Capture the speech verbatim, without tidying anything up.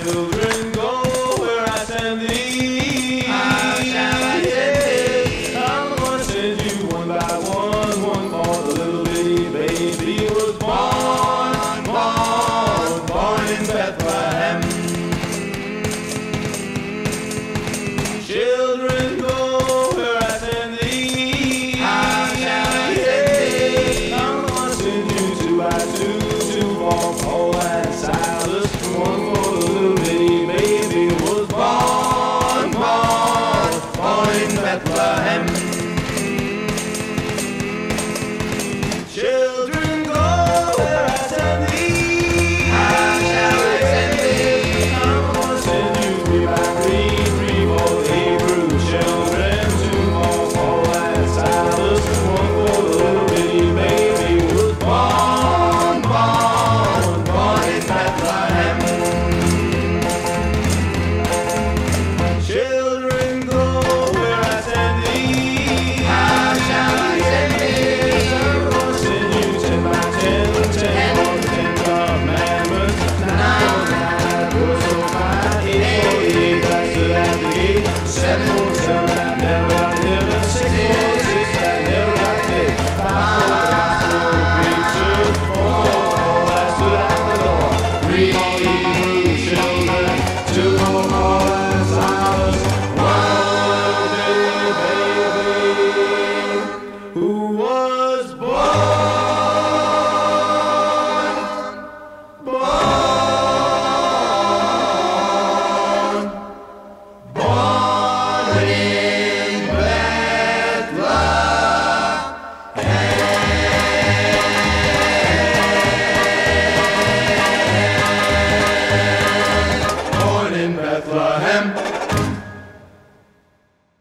Children, go where I send thee. How shall I send thee? I'm gonna send you one by one. One for the little bitty baby was born, born, born in Bethlehem. Children, go where I send thee. How shall I send thee? I'm gonna send you two by two, two for Paul and Silas. One for the little bitty baby was born, born, born in Bethlehem. Children, go where I send thee. How shall I send thee? I'm gonna send you three by three, three for the Hebrew children, two for Paul and Silas, one for the little bitty baby was born, born, born in Bethlehem. Children, go where I send thee. How shall I send thee? I'm gonna send you ten by ten, ten for the Ten Commandments, nine for nine was so fine, eight for the eight that stood at the gate, seven for the seven that never got given, six for the six that never got paid, five for the gospel preachers, four for all that stood at the door, three for Hebrew children, two for Paul and Silas, one little bitty baby who was born, born, born in Bethlehem. Born in Bethlehem.